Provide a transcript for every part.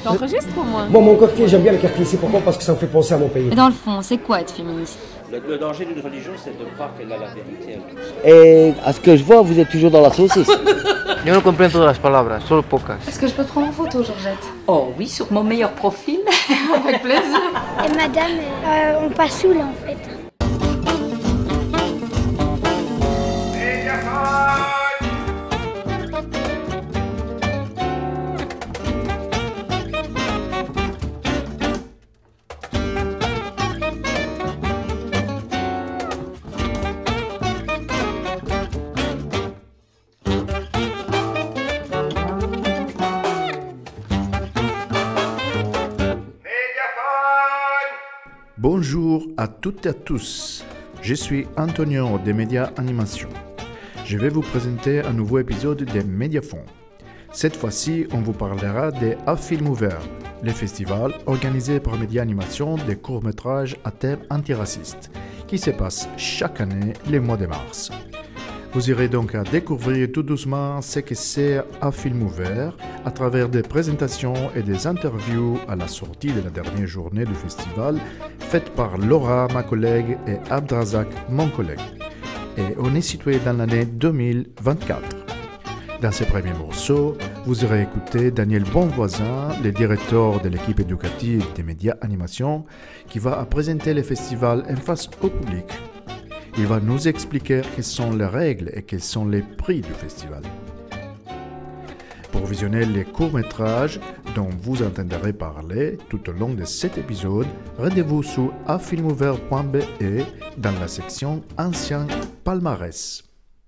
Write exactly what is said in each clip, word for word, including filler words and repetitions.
T'enregistres au moins? Moi, mon quartier, j'aime bien le quartier. C'est pourquoi? Parce que ça me fait penser à mon pays. Mais dans le fond, c'est quoi être féministe? Le, le danger d'une religion, c'est de croire qu'elle a la vérité. Et à ce que je vois, vous êtes toujours dans la saucisse. Yo no comprendo todas las palabras, solo pocas. Est-ce que je peux te prendre en photo, Georgette? Oh oui, sur mon meilleur profil. Avec plaisir. Et madame, euh, on passe où là en fait? Bonjour à toutes et à tous, je suis Antonio des Médias Animation. Je vais vous présenter un nouveau épisode des Médiafons. Cette fois-ci, on vous parlera des A Film Ouvert, le festival organisé par Médias Animation des courts-métrages à thème antiracistes, qui se passe chaque année le mois de mars. Vous irez donc à découvrir tout doucement ce que c'est A Film Ouvert à travers des présentations et des interviews à la sortie de la dernière journée du festival faites par Laura, ma collègue, et Abdrazak, mon collègue. Et on est situé dans l'année deux mille vingt-quatre. Dans ce premier morceau, vous aurez écouté Daniel Bonvoisin, le directeur de l'équipe éducative des Médias Animation, qui va présenter le festival en face au public. Il va nous expliquer quelles sont les règles et quels sont les prix du festival. Pour visionner les courts-métrages dont vous entendrez parler tout au long de cet épisode, rendez-vous sur a film ouvert point b e dans la section Ancien Palmarès.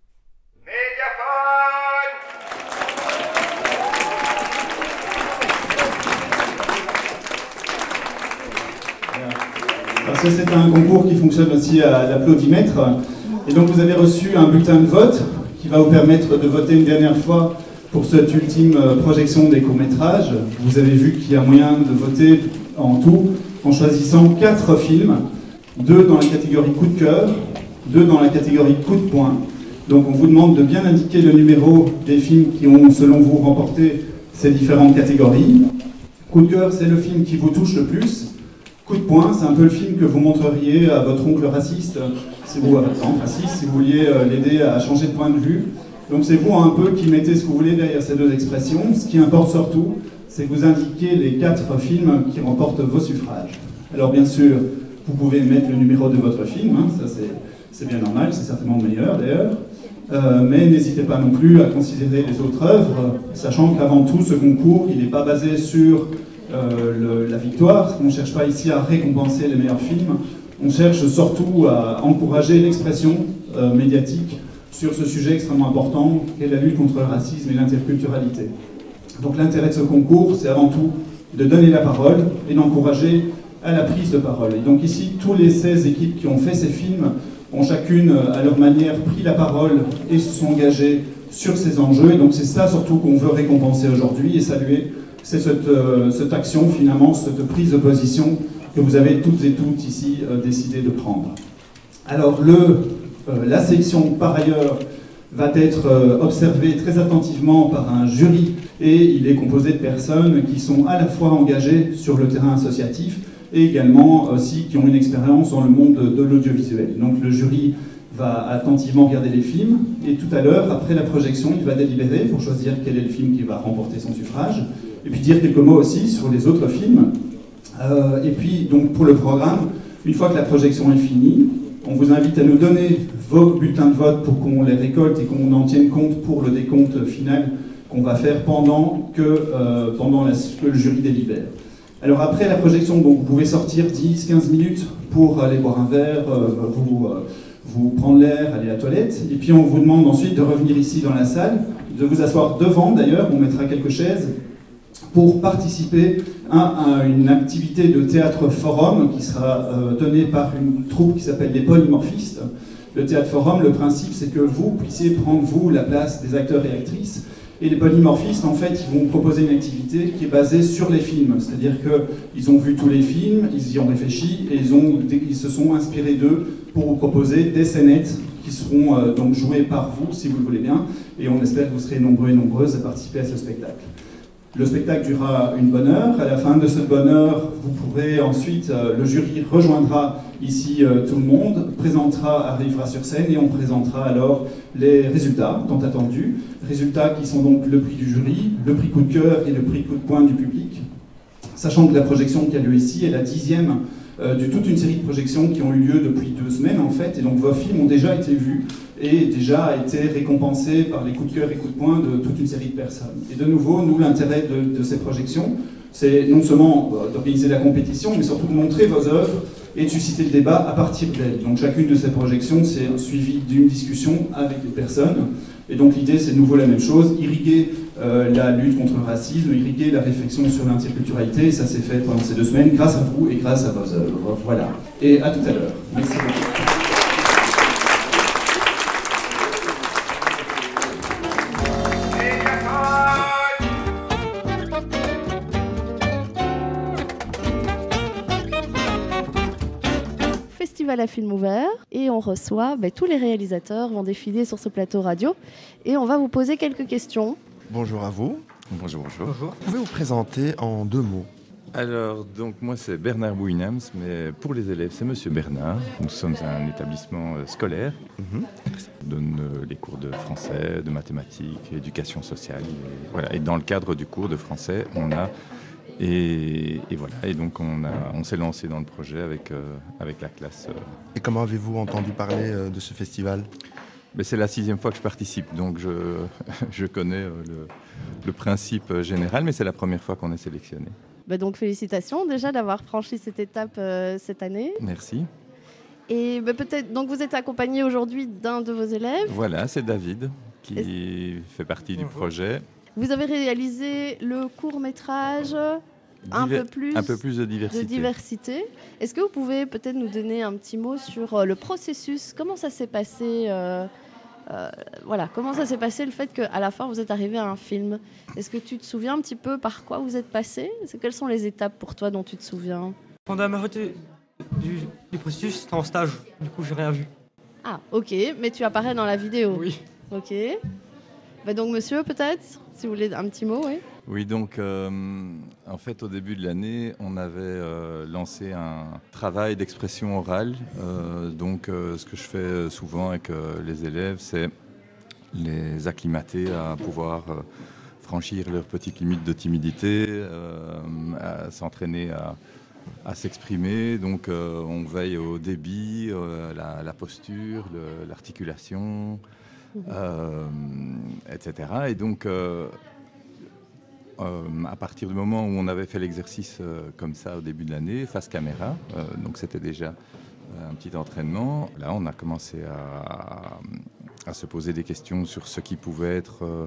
Parce que c'est un concours qui fonctionne aussi à l'applaudimètre. Et donc vous avez reçu un bulletin de vote qui va vous permettre de voter une dernière fois pour cette ultime projection des courts-métrages. Vous avez vu qu'il y a moyen de voter en tout en choisissant quatre films, deux dans la catégorie coup de cœur, deux dans la catégorie coup de poing. Donc on vous demande de bien indiquer le numéro des films qui ont, selon vous, remporté ces différentes catégories. Coup de cœur, c'est le film qui vous touche le plus. Coup de poing, c'est un peu le film que vous montreriez à votre oncle raciste, si vous, à votre tante raciste, si vous vouliez l'aider à changer de point de vue. Donc c'est vous un peu qui mettez ce que vous voulez derrière ces deux expressions. Ce qui importe surtout, c'est que vous indiquez les quatre films qui remportent vos suffrages. Alors bien sûr, vous pouvez mettre le numéro de votre film, hein, ça c'est, c'est bien normal, c'est certainement le meilleur d'ailleurs. Euh, mais n'hésitez pas non plus à considérer les autres œuvres, sachant qu'avant tout, ce concours, il n'est pas basé sur Euh, le, la victoire. On ne cherche pas ici à récompenser les meilleurs films, on cherche surtout à encourager l'expression euh, médiatique sur ce sujet extrêmement important qu'est la lutte contre le racisme et l'interculturalité. Donc l'intérêt de ce concours, c'est avant tout de donner la parole et d'encourager à la prise de parole. Et donc ici, tous les seize équipes qui ont fait ces films ont chacune, à leur manière, pris la parole et se sont engagées sur ces enjeux. Et donc c'est ça surtout qu'on veut récompenser aujourd'hui et saluer. C'est cette, euh, cette action, finalement, cette prise de position que vous avez toutes et toutes ici euh, décidé de prendre. Alors, le, euh, la sélection, par ailleurs, va être euh, observée très attentivement par un jury et il est composé de personnes qui sont à la fois engagées sur le terrain associatif et également aussi qui ont une expérience dans le monde de, de l'audiovisuel. Donc, le jury va attentivement regarder les films et tout à l'heure, après la projection, il va délibérer pour choisir quel est le film qui va remporter son suffrage. Et puis dire quelques mots aussi sur les autres films. Euh, et puis, donc, pour le programme, une fois que la projection est finie, on vous invite à nous donner vos bulletins de vote pour qu'on les récolte et qu'on en tienne compte pour le décompte final qu'on va faire pendant que, euh, pendant la, que le jury délibère. Alors, après la projection, donc, vous pouvez sortir dix à quinze minutes pour aller boire un verre, euh, vous, euh, vous prendre l'air, aller à la toilette. Et puis, on vous demande ensuite de revenir ici dans la salle, de vous asseoir devant d'ailleurs, on mettra quelques chaises, pour participer à, à une activité de théâtre forum qui sera euh, donnée par une troupe qui s'appelle les Polymorphistes. Le théâtre forum, le principe, c'est que vous puissiez prendre, vous, la place des acteurs et actrices. Et les polymorphistes, en fait, ils vont proposer une activité qui est basée sur les films. C'est-à-dire qu'ils ont vu tous les films, ils y ont réfléchi, et ils, ont, ils se sont inspirés d'eux pour vous proposer des scénettes qui seront euh, donc jouées par vous, si vous le voulez bien. Et on espère que vous serez nombreux et nombreuses à participer à ce spectacle. Le spectacle durera une bonne heure. À la fin de cette bonne heure, vous pourrez ensuite, euh, le jury rejoindra ici euh, tout le monde, présentera, arrivera sur scène et on présentera alors les résultats tant attendus. Résultats qui sont donc le prix du jury, le prix coup de cœur et le prix coup de poing du public. Sachant que la projection qui a lieu ici est la dixième euh, de toute une série de projections qui ont eu lieu depuis deux semaines en fait. Et donc vos films ont déjà été vus et déjà été récompensés par les coups de cœur et coups de poing de toute une série de personnes. Et de nouveau, nous, l'intérêt de, de ces projections, c'est non seulement euh, d'organiser la compétition, mais surtout de montrer vos œuvres et de susciter le débat à partir d'elles. Donc chacune de ces projections, c'est suivi d'une discussion avec des personnes. Et donc l'idée, c'est de nouveau la même chose, irriguer euh, la lutte contre le racisme, irriguer la réflexion sur l'interculturalité, et ça s'est fait pendant ces deux semaines grâce à vous et grâce à vos œuvres. Voilà. Et à tout à l'heure. Merci beaucoup. À film ouvert et on reçoit, ben, tous les réalisateurs vont défiler sur ce plateau radio et on va vous poser quelques questions. Bonjour à vous. Bonjour, bonjour. Bonjour. Vous pouvez vous présenter en deux mots? Alors, donc moi c'est Bernard Bouinams, mais pour les élèves c'est Monsieur Bernard. Nous sommes un établissement euh, scolaire. Mm-hmm. On donne euh, les cours de français, de mathématiques, éducation sociale. Et, voilà. Et dans le cadre du cours de français, on a Et, et voilà, et donc on, a, on s'est lancé dans le projet avec, euh, avec la classe. Euh. Et comment avez-vous entendu parler euh, de ce festival? Mais c'est la sixième fois que je participe, donc je, je connais euh, le, le principe général, mais c'est la première fois qu'on est sélectionné. Bah donc félicitations déjà d'avoir franchi cette étape euh, cette année. Merci. Et bah, peut-être, donc vous êtes accompagné aujourd'hui d'un de vos élèves. Voilà, c'est David qui et... fait partie Bonjour. du projet. Vous avez réalisé le court-métrage un, Diver- peu plus un peu plus de diversité. de diversité. Est-ce que vous pouvez peut-être nous donner un petit mot sur euh, le processus? Comment ça s'est passé euh, euh, voilà, comment ça s'est passé le fait qu'à la fin vous êtes arrivé à un film? Est-ce que tu te souviens un petit peu par quoi vous êtes passé? Quelles sont les étapes pour toi dont tu te souviens? Pendant la majorité du, du processus, c'était en stage. Du coup, j'ai rien vu. Ah, ok. Mais tu apparais dans la vidéo? Oui. Ok. Bah donc, monsieur, peut-être, si vous voulez un petit mot, oui. Oui, donc, euh, en fait, au début de l'année, on avait euh, lancé un travail d'expression orale. Euh, donc, euh, ce que je fais souvent avec euh, les élèves, c'est les acclimater à pouvoir euh, franchir leurs petites limites de timidité, euh, à s'entraîner à, à s'exprimer. Donc, euh, on veille au débit, euh, la, la posture, le, l'articulation. Euh, et cetera. Et donc, euh, euh, à partir du moment où on avait fait l'exercice euh, comme ça au début de l'année, face caméra, euh, donc c'était déjà euh, un petit entraînement. Là, on a commencé à, à se poser des questions sur ce qui pouvait être euh,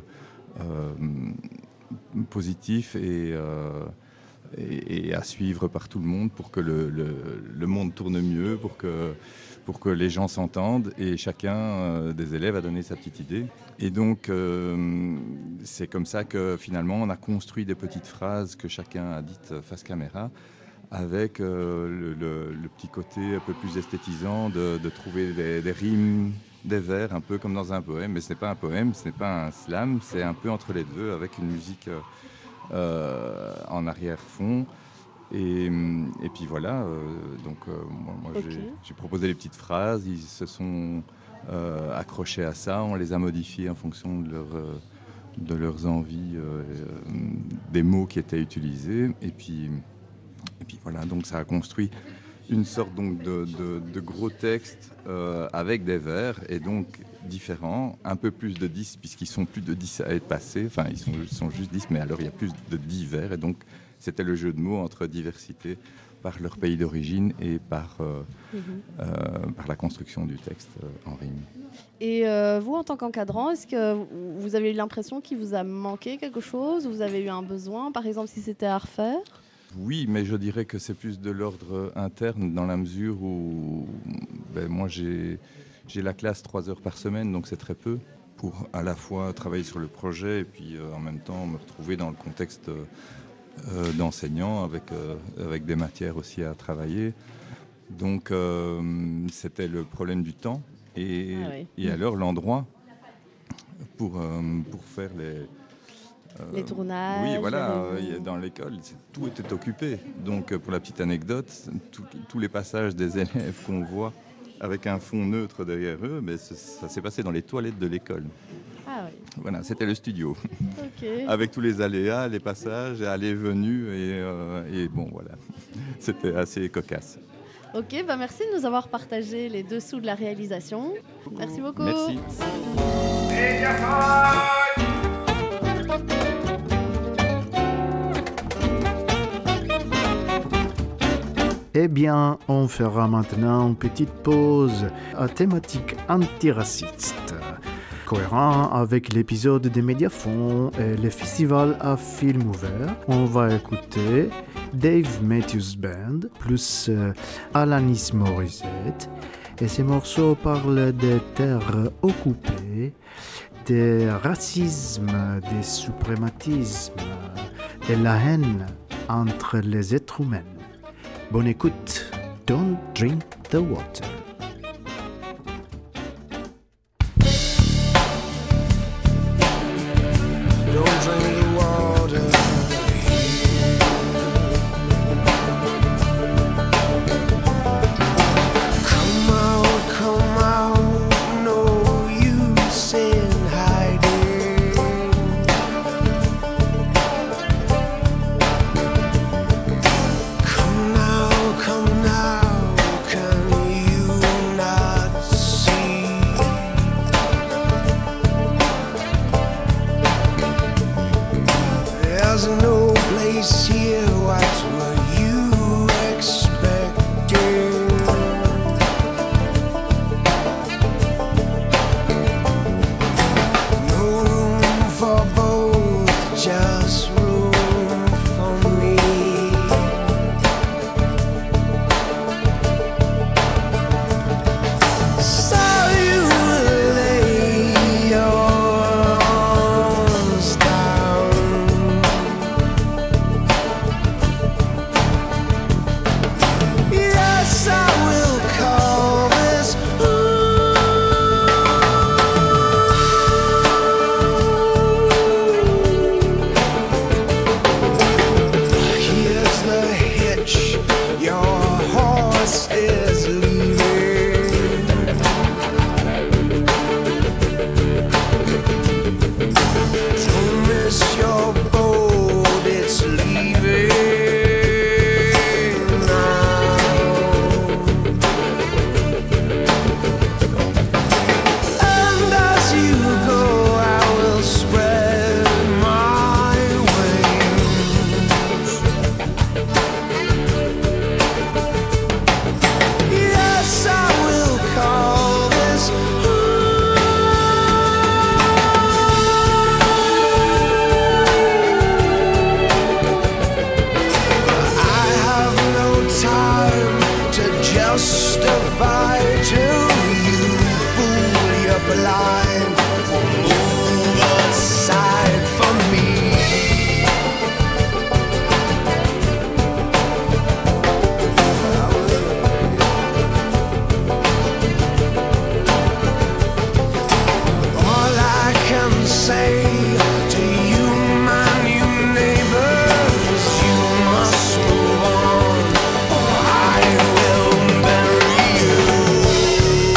euh, positif et, euh, et, et à suivre par tout le monde pour que le, le, le monde tourne mieux, pour que pour que les gens s'entendent, et chacun euh, des élèves a donné sa petite idée. Et donc, euh, c'est comme ça que finalement, on a construit des petites phrases que chacun a dites face caméra, avec euh, le, le, le petit côté un peu plus esthétisant de, de trouver des, des rimes, des vers, un peu comme dans un poème. Mais ce n'est pas un poème, ce n'est pas un slam, c'est un peu entre les deux, avec une musique euh, en arrière-fond. Et, et puis voilà, euh, donc euh, moi, moi okay. j'ai, j'ai proposé les petites phrases, ils se sont euh, accrochés à ça, on les a modifiées en fonction de, leur, euh, de leurs envies, euh, euh, des mots qui étaient utilisés, et puis, et puis voilà, donc ça a construit une sorte donc, de, de, de gros texte euh, avec des vers, et donc différents, un peu plus de dix, puisqu'ils sont plus de dix à être passés, enfin ils sont, ils sont juste dix, mais alors il y a plus de dix vers, et donc c'était le jeu de mots entre diversité par leur pays d'origine et par, euh, mmh. euh, par la construction du texte euh, en rime. Et euh, vous, en tant qu'encadrant, est-ce que vous avez eu l'impression qu'il vous a manqué quelque chose? Vous avez eu un besoin, par exemple, si c'était à refaire? Oui, mais je dirais que c'est plus de l'ordre interne, dans la mesure où ben, moi j'ai, j'ai la classe trois heures par semaine, donc c'est très peu, pour à la fois travailler sur le projet et puis euh, en même temps me retrouver dans le contexte euh, Euh, d'enseignants avec, euh, avec des matières aussi à travailler. Donc euh, c'était le problème du temps et, ah oui. et alors l'endroit pour, euh, pour faire les, Les tournages. Oui, voilà, les... euh, dans l'école, c'est, tout était occupé. Donc, euh, pour la petite anecdote, tout, tous les passages des élèves qu'on voit avec un fond neutre derrière eux, mais ça, ça s'est passé dans les toilettes de l'école. Ah oui. Voilà, c'était le studio. Okay. Avec tous les aléas, les passages, allées, venues, et, euh, et bon, voilà. C'était assez cocasse. Ok, bah merci de nous avoir partagé les dessous de la réalisation. Merci beaucoup. Merci. Eh bien, on fera maintenant une petite pause à thématique antiraciste. Cohérent avec l'épisode des Médiafons et le festival à film ouvert, on va écouter Dave Matthews Band plus euh, Alanis Morissette. Et ces morceaux parlent des terres occupées, des racismes, des suprématismes, de la haine entre les êtres humains. Bonne écoute, Don't Drink the Water. Don't drink the water. Come out, come out, no use in hiding. Come now, come now, can you not see? There's no place here, what were you expecting? No room for both, just room for me. So you lay your arms down. Yes, I will call this home. Here's the hitch, your horse is leaving. Don't miss your boat, it's leaving now. And as you go, I will spread my wings. Yes, I will call this I have no time to justify to you, fool, you're blind. Move aside from me. All I can say to you, my new neighbors, you must move on, or I will bury you.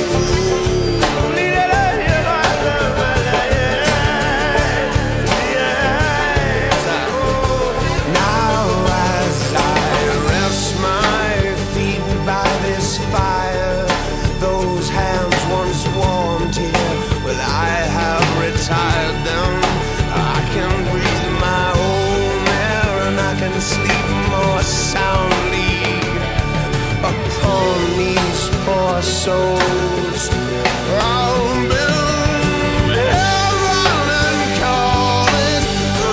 Now as I rest my feet by this fire, those hands once warmed here, well I have retired them. I can breathe my own air and I can sleep more soundly upon these poor souls. I'll build heaven and call it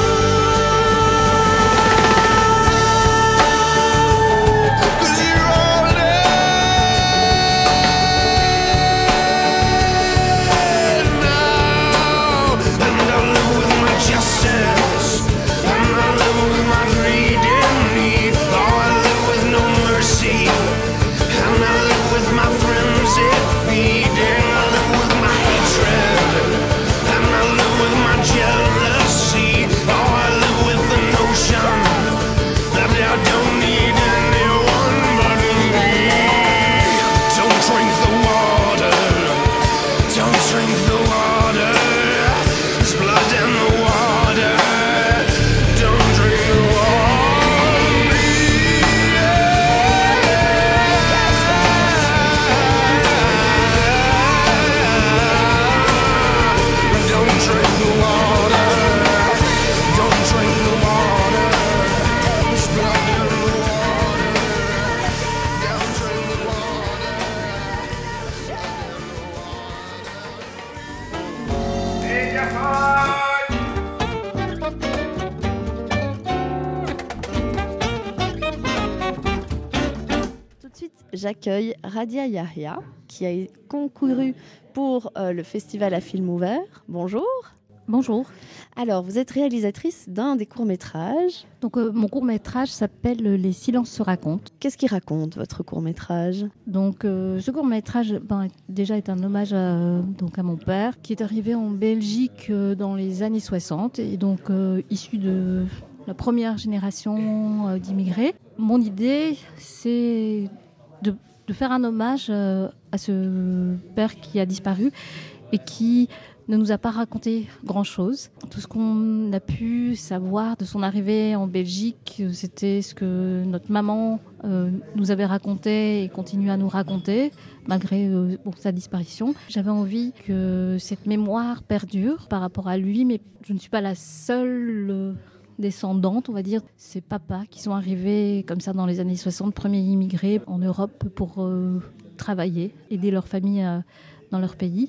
justice, and I live with my greed and need. Oh, I live with no mercy, and I live with my friends. It feels j'accueille Radia Yahya, qui a concouru pour euh, le festival à film ouvert. Bonjour. Bonjour. Alors, vous êtes réalisatrice d'un des courts-métrages. Donc, euh, mon court-métrage s'appelle Les silences se racontent. Qu'est-ce qui raconte votre court-métrage ? Donc, euh, ce court-métrage, ben, déjà, est un hommage à, donc, à mon père, qui est arrivé en Belgique euh, dans les années soixante, et donc euh, issu de la première génération euh, d'immigrés. Mon idée, c'est de, de faire un hommage euh, à ce père qui a disparu et qui ne nous a pas raconté grand-chose. Tout ce qu'on a pu savoir de son arrivée en Belgique, c'était ce que notre maman euh, nous avait raconté et continue à nous raconter, malgré euh, bon, sa disparition. J'avais envie que cette mémoire perdure par rapport à lui, mais je ne suis pas la seule euh, descendante, on va dire. Ces papas qui sont arrivés comme ça dans les années soixante, premiers immigrés en Europe pour euh, travailler, aider leur famille euh, dans leur pays.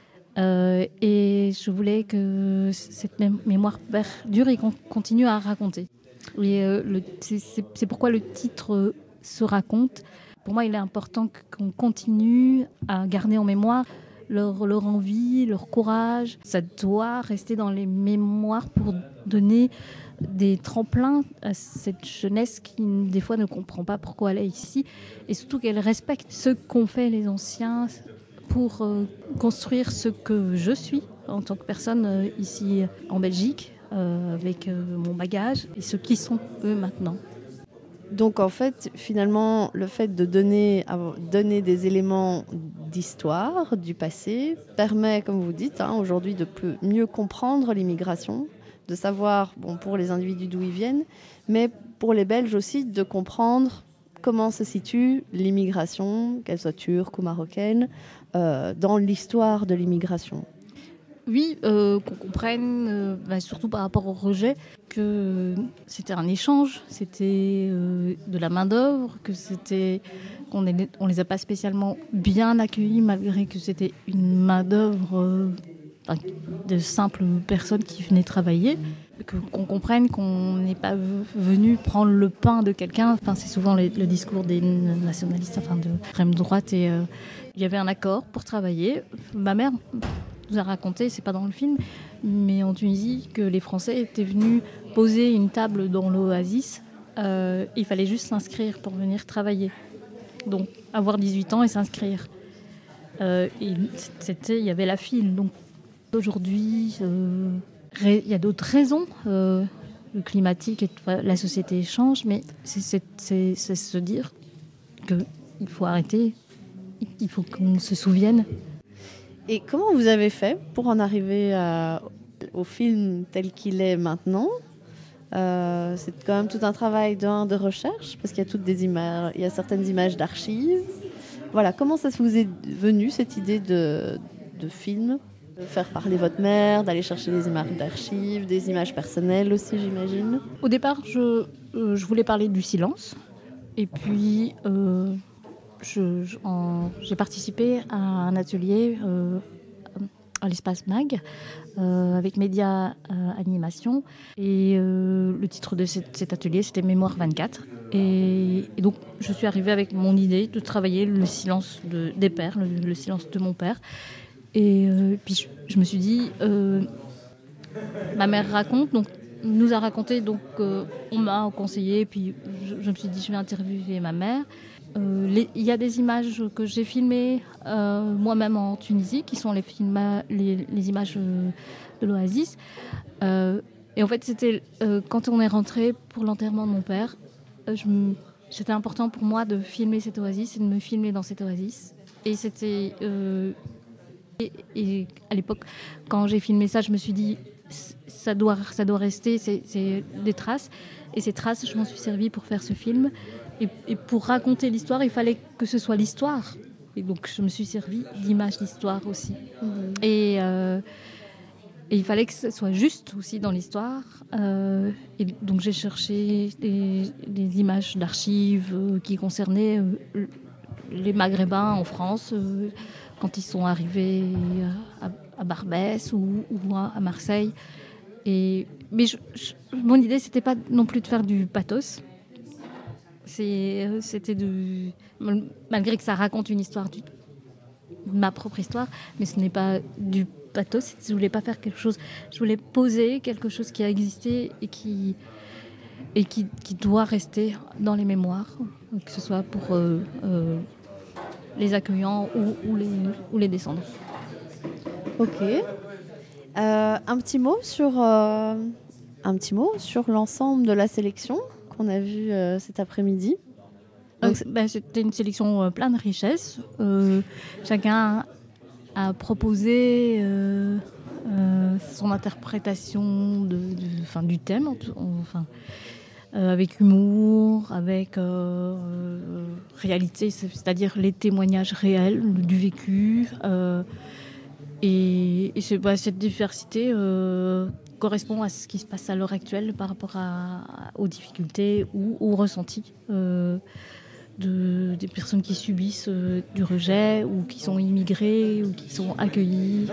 Euh, et je voulais que cette mé- mémoire perdure et qu'on continue à raconter. Et, euh, le, c'est, c'est, c'est pourquoi le titre euh, se raconte. Pour moi, il est important qu'on continue à garder en mémoire leur, leur envie, leur courage. Ça doit rester dans les mémoires pour donner des tremplins à cette jeunesse qui, des fois, ne comprend pas pourquoi elle est ici. Et surtout qu'elle respecte ce qu'ont fait les anciens pour euh, construire ce que je suis en tant que personne euh, ici en Belgique, euh, avec euh, mon bagage, et ce qui sont eux maintenant. Donc en fait, finalement, le fait de donner, donner des éléments d'histoire, du passé, permet, comme vous dites, hein, aujourd'hui de plus, mieux comprendre l'immigration, de savoir, bon, pour les individus d'où ils viennent, mais pour les Belges aussi, de comprendre comment se situe l'immigration, qu'elle soit turque ou marocaine, euh, dans l'histoire de l'immigration. Oui, euh, qu'on comprenne, euh, bah, surtout par rapport au rejet, que c'était un échange, c'était euh, de la main-d'œuvre, que c'était, qu'on ne on les a pas spécialement bien accueillis, malgré que c'était une main-d'œuvre euh, enfin, de simples personnes qui venaient travailler. Que, qu'on comprenne qu'on n'est pas venu prendre le pain de quelqu'un. Enfin, c'est souvent le, le discours des nationalistes, enfin de l'extrême droite. Et euh, il y avait un accord pour travailler. Ma mère nous a raconté, c'est pas dans le film, mais en Tunisie, que les Français étaient venus poser une table dans l'Oasis. Euh, il fallait juste s'inscrire pour venir travailler. Donc, avoir dix-huit ans et s'inscrire. Euh, et c'était, il y avait la file. Donc, aujourd'hui... Euh, il y a d'autres raisons, euh, le climatique, et la société change, mais c'est, c'est, c'est, c'est se dire qu'il faut arrêter, il faut qu'on se souvienne. Et comment vous avez fait pour en arriver à, au film tel qu'il est maintenant ? euh, C'est quand même tout un travail de, de recherche, parce qu'il y a toutes des images, il y a certaines images d'archives. Voilà, comment ça vous est venu cette idée de, de film ? De faire parler votre mère, d'aller chercher des images d'archives, des images personnelles aussi, j'imagine. Au départ, je, euh, je voulais parler du silence. Et puis, euh, je, je, en, j'ai participé à un atelier euh, à l'Espace Mag euh, avec Média euh, Animation. Et euh, le titre de cet, cet atelier, c'était Mémoire vingt-quatre. Et, et donc, je suis arrivée avec mon idée de travailler le silence de, des pères, le, le silence de mon père. Et euh, puis je, je me suis dit, euh, ma mère raconte, donc nous a raconté, donc euh, on m'a conseillé, puis je, je me suis dit, je vais interviewer ma mère. Euh, les, il y a des images que j'ai filmées euh, moi-même en Tunisie, qui sont les, filma, les, les images euh, de l'Oasis. Euh, et en fait, c'était euh, quand on est rentré pour l'enterrement de mon père, euh, je me, c'était important pour moi de filmer cette oasis et de me filmer dans cette oasis. Et c'était... Euh, Et, et à l'époque, quand j'ai filmé ça, je me suis dit, ça doit, ça doit rester, c'est, c'est des traces. Et ces traces, je m'en suis servie pour faire ce film. Et, et pour raconter l'histoire, il fallait que ce soit l'histoire. Et donc, je me suis servie d'images d'histoire aussi. Mmh. Et, euh, et il fallait que ce soit juste aussi dans l'histoire. Euh, et donc, j'ai cherché des, des images d'archives euh, qui concernaient euh, les Maghrébins en France, euh, quand ils sont arrivés à, à Barbès ou, ou à Marseille. Et, mais je, je, mon idée, c'était pas non plus de faire du pathos. C'est, c'était de, malgré que ça raconte une histoire, du, ma propre histoire, mais ce n'est pas du pathos. Je voulais pas faire quelque chose. Je voulais poser quelque chose qui a existé et qui et qui, qui doit rester dans les mémoires, que ce soit pour euh, euh, les accueillants ou, ou les ou les descendants. Ok. Euh, un petit mot sur euh, un petit mot sur l'ensemble de la sélection qu'on a vu euh, cet après-midi. Donc, euh, ben, c'était une sélection euh, pleine de richesses. Euh, chacun a proposé euh, euh, son interprétation de, de, enfin, du thème, enfin, euh, avec humour, avec euh, euh, réalité, c'est-à-dire les témoignages réels du vécu. Euh, et et c'est, bah, cette diversité euh, correspond à ce qui se passe à l'heure actuelle par rapport à, aux difficultés ou aux ressentis euh, de, des personnes qui subissent euh, du rejet ou qui sont immigrées ou qui sont accueillies.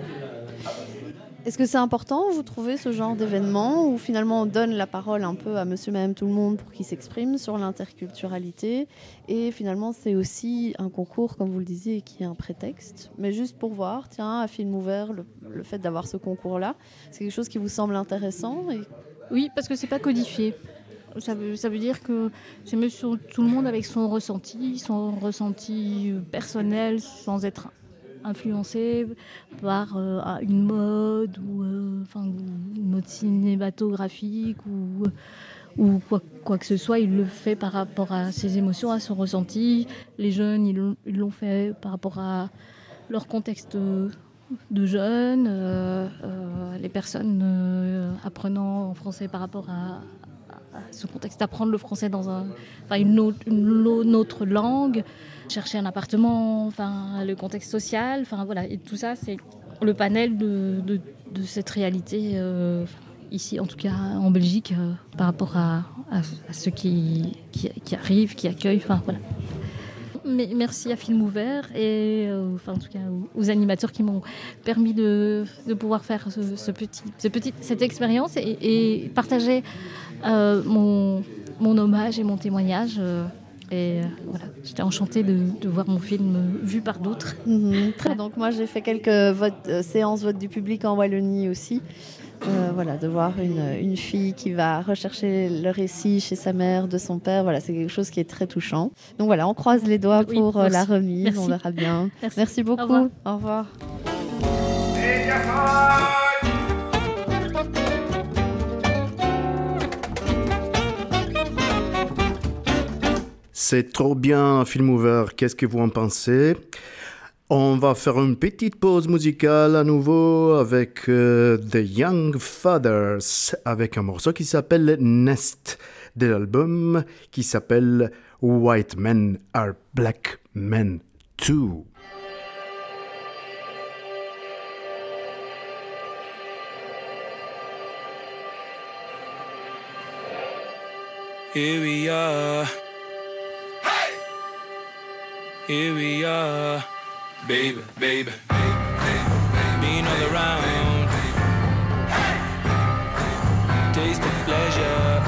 Est-ce que c'est important, vous trouvez, ce genre d'événement où finalement on donne la parole un peu à monsieur, madame, tout le monde pour qu'il s'exprime sur l'interculturalité et finalement c'est aussi un concours, comme vous le disiez, qui est un prétexte, mais juste pour voir, tiens, à film ouvert, le, le fait d'avoir ce concours-là, c'est quelque chose qui vous semble intéressant et... Oui, parce que c'est pas codifié. Ça veut, ça veut dire que c'est monsieur tout le monde avec son ressenti, son ressenti personnel, sans être influencé par euh, une mode ou euh, enfin, une mode cinématographique ou, ou quoi, quoi que ce soit. Il le fait par rapport à ses émotions, à son ressenti. Les jeunes, ils l'ont, ils l'ont fait par rapport à leur contexte de jeunes. Euh, euh, les personnes euh, apprenant en français par rapport à, à ce contexte, apprendre le français dans un, enfin, une, autre, une autre langue, chercher un appartement, enfin, le contexte social, enfin, voilà. Et tout ça, c'est le panel de, de, de cette réalité, euh, ici, en tout cas en Belgique, euh, par rapport à, à, à ceux qui, qui, qui arrivent, qui accueillent, enfin, voilà. Mais merci à Film Ouvert et euh, enfin, en tout cas aux, aux animateurs qui m'ont permis de, de pouvoir faire ce, ce petit, ce petit, cette expérience et, et partager euh, mon, mon hommage et mon témoignage. Euh, et euh, voilà, j'étais enchantée de, de voir mon film vu par d'autres. Mmh, très bien. Donc moi j'ai fait quelques votes, euh, séances vote du public en Wallonie aussi. Euh, voilà, de voir une, une fille qui va rechercher le récit chez sa mère, de son père, voilà, c'est quelque chose qui est très touchant. Donc voilà, on croise les doigts oui, pour merci. la remise, Merci. on verra bien. Merci, merci beaucoup. Au revoir. Au revoir. C'est trop bien, Film Ouvert. Qu'est-ce que vous en pensez? On va faire une petite pause musicale à nouveau avec euh, The Young Fathers, avec un morceau qui s'appelle Nest, de l'album qui s'appelle White Men Are Black Men Too. Here we are. Here we are. Baby, baby, being all around, taste of pleasure,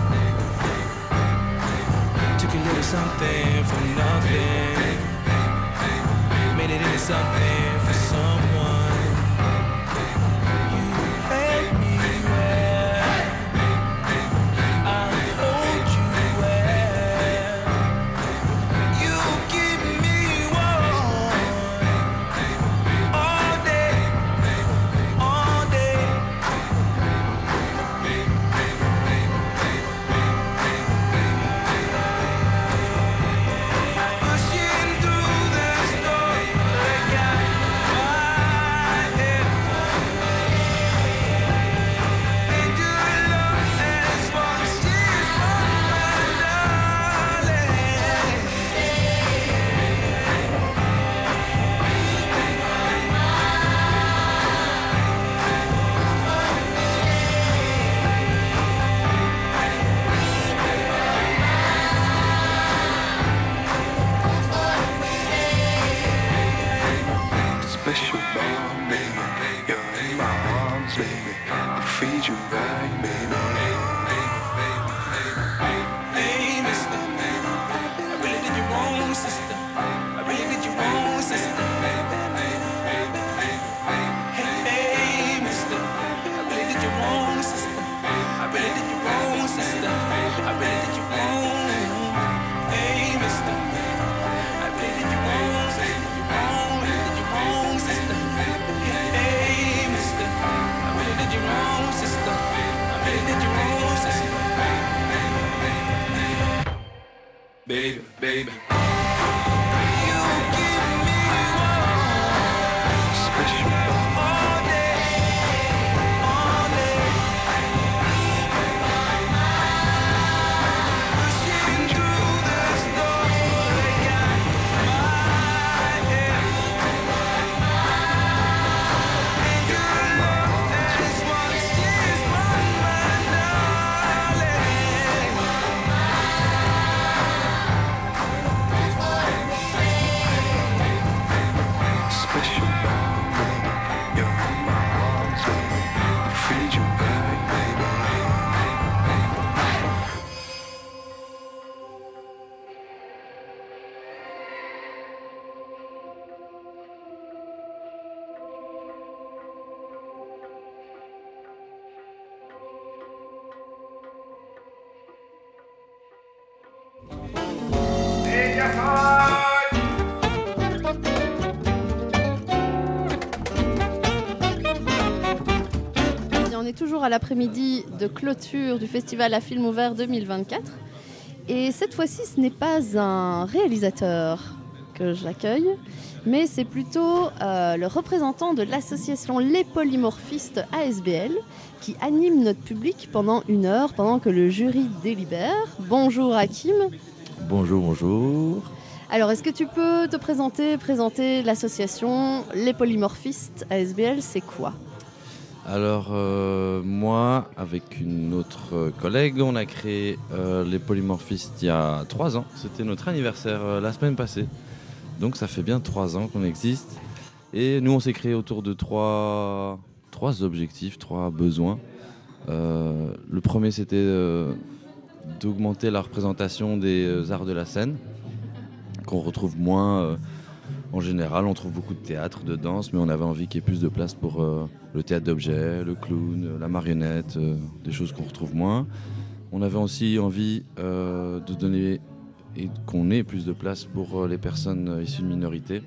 took a little something from nothing, made it into something for someone. You held me well, I'll hold you well, you give me warm. Pushing through the storm, I got my baby, baby. On est toujours à l'après-midi de clôture du festival à film ouvert deux mille vingt-quatre. Et cette fois-ci, ce n'est pas un réalisateur que j'accueille, mais c'est plutôt euh, le représentant de l'association Les Polymorphistes A S B L qui anime notre public pendant une heure, pendant que le jury délibère. Bonjour Hakim. Bonjour, bonjour. Alors, est-ce que tu peux te présenter, présenter l'association Les Polymorphistes A S B L, c'est quoi ? Alors, euh, moi, avec une autre collègue, on a créé euh, les Polymorphistes il y a trois ans. C'était notre anniversaire euh, la semaine passée. Donc, ça fait bien trois ans qu'on existe. Et nous, on s'est créé autour de trois, trois objectifs, trois besoins. Euh, le premier, c'était euh, d'augmenter la représentation des euh, arts de la scène, qu'on retrouve moins... Euh, En général, on trouve beaucoup de théâtre, de danse, mais on avait envie qu'il y ait plus de place pour euh, le théâtre d'objets, le clown, euh, la marionnette, euh, des choses qu'on retrouve moins. On avait aussi envie euh, de donner et qu'on ait plus de place pour euh, les personnes euh, issues de minorités,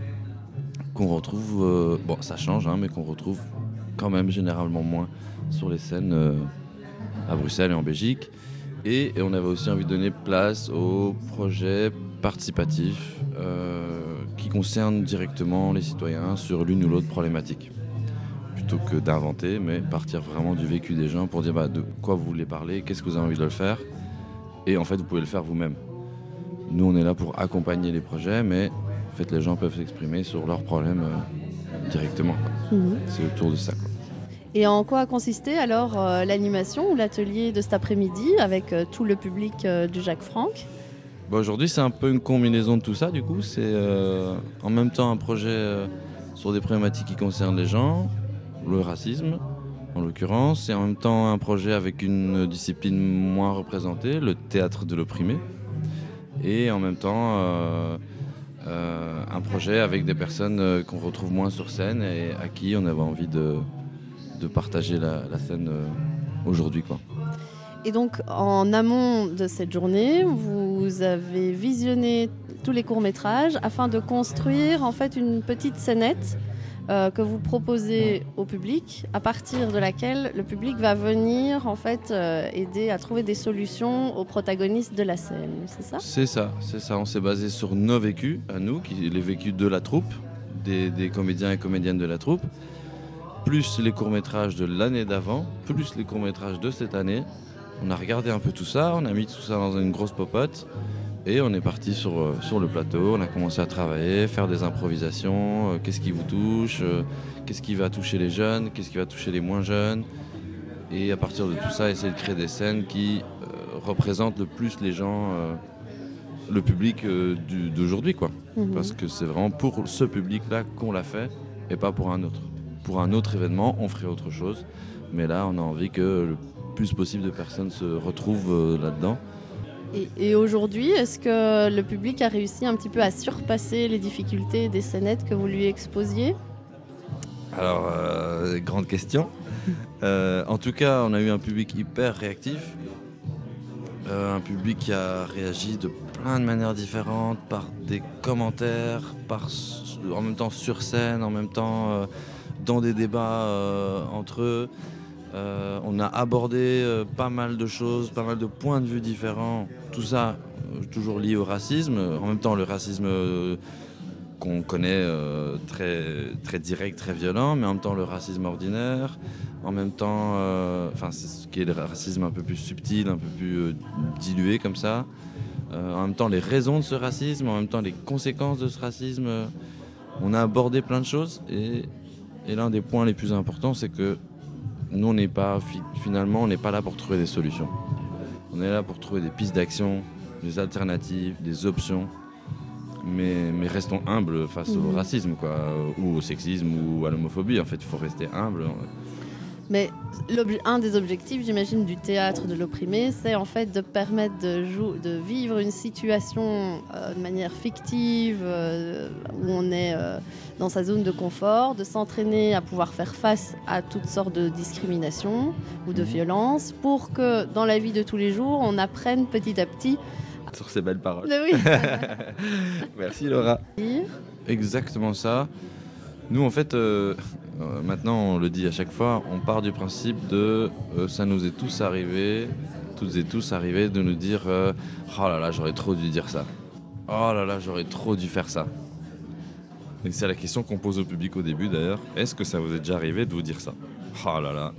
qu'on retrouve, euh, bon ça change, hein, mais qu'on retrouve quand même généralement moins sur les scènes euh, à Bruxelles et en Belgique. Et, et on avait aussi envie de donner place aux projets participatifs euh, qui concernent directement les citoyens sur l'une ou l'autre problématique. Plutôt que d'inventer, mais partir vraiment du vécu des gens pour dire bah, de quoi vous voulez parler, qu'est-ce que vous avez envie de le faire. Et en fait, vous pouvez le faire vous-même. Nous, on est là pour accompagner les projets, mais en fait, les gens peuvent s'exprimer sur leurs problèmes euh, directement. Mmh. C'est autour de ça, quoi. Et en quoi a consisté alors euh, l'animation ou l'atelier de cet après-midi avec euh, tout le public euh, du Jacques Franck ? Bah aujourd'hui, c'est un peu une combinaison de tout ça. Du coup, c'est euh, en même temps un projet euh, sur des problématiques qui concernent les gens, le racisme en l'occurrence, et en même temps un projet avec une discipline moins représentée, le théâtre de l'opprimé, et en même temps euh, euh, un projet avec des personnes euh, qu'on retrouve moins sur scène et à qui on avait envie de de partager la, la scène euh, aujourd'hui, quoi. Et donc, en amont de cette journée, vous avez visionné tous les courts-métrages afin de construire en fait une petite scénette euh, que vous proposez au public, à partir de laquelle le public va venir en fait euh, aider à trouver des solutions aux protagonistes de la scène, c'est ça ? C'est ça, c'est ça. On s'est basé sur nos vécus, à nous, qui, les vécus de la troupe, des, des comédiens et comédiennes de la troupe, plus les courts-métrages de l'année d'avant, plus les courts-métrages de cette année. On a regardé un peu tout ça, on a mis tout ça dans une grosse popote et on est parti sur, euh, sur le plateau. On a commencé à travailler, faire des improvisations, euh, qu'est-ce qui vous touche, euh, qu'est-ce qui va toucher les jeunes, qu'est-ce qui va toucher les moins jeunes. Et à partir de tout ça, essayer de créer des scènes qui euh, représentent le plus les gens, euh, le public euh, du, d'aujourd'hui, quoi. Mmh. Parce que c'est vraiment pour ce public-là qu'on l'a fait et pas pour un autre. Pour un autre événement, on ferait autre chose. Mais là, on a envie que le plus possible de personnes se retrouvent euh, là-dedans. Et, et aujourd'hui, est-ce que le public a réussi un petit peu à surpasser les difficultés des scénettes que vous lui exposiez ? Alors, euh, grande question. Euh, en tout cas, on a eu un public hyper réactif. Euh, un public qui a réagi de plein de manières différentes, par des commentaires, par, en même temps sur scène, en même temps... Euh, dans des débats euh, entre eux. Euh, on a abordé euh, pas mal de choses, pas mal de points de vue différents. Tout ça toujours liés au racisme. En même temps, le racisme euh, qu'on connaît euh, très, très direct, très violent, mais en même temps le racisme ordinaire, en même temps, euh, enfin c'est ce qui est le racisme un peu plus subtil, un peu plus euh, dilué comme ça. Euh, en même temps, les raisons de ce racisme, en même temps, les conséquences de ce racisme. Euh, on a abordé plein de choses et, et l'un des points les plus importants, c'est que nous, on n'est pas, finalement, on n'est pas là pour trouver des solutions. On est là pour trouver des pistes d'action, des alternatives, des options. Mais, mais restons humbles face mmh. au racisme, quoi, ou au sexisme, ou à l'homophobie. En fait, il faut rester humble. Mais un des objectifs, j'imagine, du théâtre de l'opprimé, c'est en fait de permettre de, jou- de vivre une situation euh, de manière fictive, euh, où on est euh, dans sa zone de confort, de s'entraîner à pouvoir faire face à toutes sortes de discriminations ou de mmh. violences, pour que dans la vie de tous les jours, on apprenne petit à petit. Sur ces belles paroles. Mais oui. Merci Laura. Exactement ça. Nous, en fait, euh, euh, maintenant, on le dit à chaque fois, on part du principe de euh, ça nous est tous arrivé, toutes et tous arrivé de nous dire euh, oh là là, j'aurais trop dû dire ça. Oh là là, j'aurais trop dû faire ça. Et c'est la question qu'on pose au public au début d'ailleurs. Est-ce que ça vous est déjà arrivé de vous dire ça? Oh là là.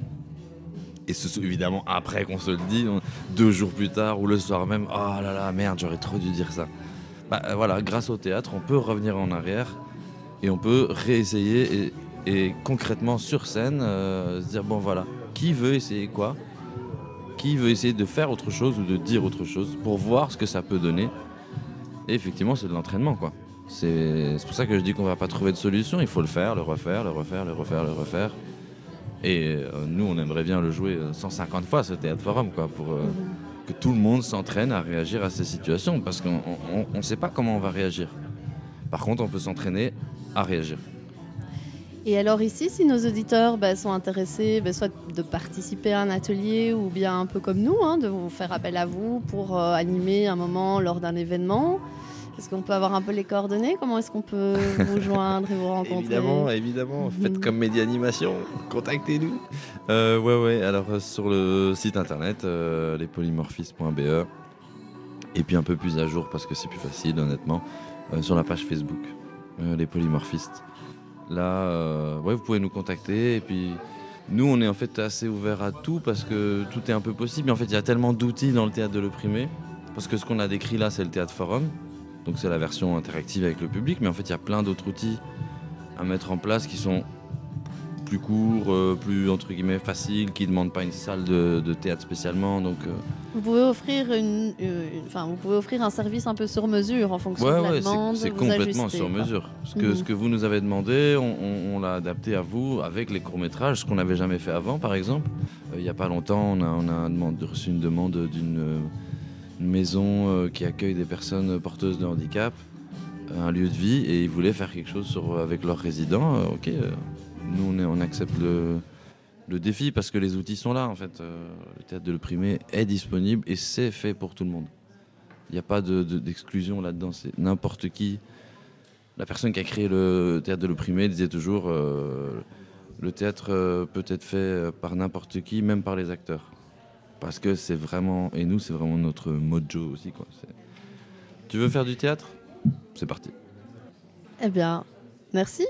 Et ce, évidemment, après qu'on se le dit, on, deux jours plus tard ou le soir même, oh là là, merde, j'aurais trop dû dire ça. Bah voilà, grâce au théâtre, on peut revenir en arrière. Et on peut réessayer et, et concrètement sur scène euh, se dire bon voilà, qui veut essayer quoi? Qui veut essayer de faire autre chose ou de dire autre chose pour voir ce que ça peut donner? Et effectivement, c'est de l'entraînement quoi. C'est, c'est pour ça que je dis qu'on va pas trouver de solution, il faut le faire, le refaire, le refaire, le refaire, le refaire. Et euh, nous, on aimerait bien le jouer cent cinquante fois ce Théâtre Forum quoi, pour euh, mmh. que tout le monde s'entraîne à réagir à ces situations parce qu'on ne sait pas comment on va réagir. Par contre, on peut s'entraîner à réagir. Et alors ici, si nos auditeurs bah, sont intéressés, bah, soit de participer à un atelier ou bien un peu comme nous, hein, de vous faire appel à vous pour euh, animer un moment lors d'un événement, est-ce qu'on peut avoir un peu les coordonnées? Comment est-ce qu'on peut vous joindre et vous rencontrer? Évidemment, évidemment. Mmh. Faites comme Média Animation, contactez-nous. Euh, ouais, ouais. Alors euh, sur le site internet, euh, lespolymorphistes point b e, et puis un peu plus à jour parce que c'est plus facile, honnêtement, euh, sur la page Facebook. Euh, les polymorphistes. Là, euh, ouais, vous pouvez nous contacter. Et puis, nous, on est en fait assez ouverts à tout parce que tout est un peu possible. Mais en fait, il y a tellement d'outils dans le théâtre de l'opprimé. Parce que ce qu'on a décrit là, c'est le Théâtre Forum. Donc, c'est la version interactive avec le public. Mais en fait, il y a plein d'autres outils à mettre en place qui sont plus courts, euh, plus entre guillemets faciles, qui ne demandent pas une salle de, de théâtre spécialement. Donc, euh... vous pouvez offrir une, une, enfin, vous pouvez offrir un service un peu sur mesure en fonction ouais, de la ouais, demande. C'est, c'est complètement ajustez, sur quoi. mesure. Ce que, mmh. ce que vous nous avez demandé, on, on, on l'a adapté à vous avec les courts-métrages, ce qu'on n'avait jamais fait avant, par exemple. Euh, il n'y a pas longtemps, on a, on a demande, reçu une demande d'une euh, une maison euh, qui accueille des personnes porteuses de handicap, un lieu de vie, et ils voulaient faire quelque chose sur, avec leurs résidents. Euh, ok. Euh, Nous, on, est, on accepte le, le défi parce que les outils sont là, en fait. Euh, le théâtre de l'opprimé est disponible et c'est fait pour tout le monde. Il n'y a pas de, de, d'exclusion là-dedans. C'est n'importe qui. La personne qui a créé le théâtre de l'opprimé disait toujours euh, le théâtre euh, peut être fait par n'importe qui, même par les acteurs. Parce que c'est vraiment... Et nous, c'est vraiment notre mojo aussi, quoi. C'est... Tu veux faire du théâtre? C'est parti. Eh bien, merci.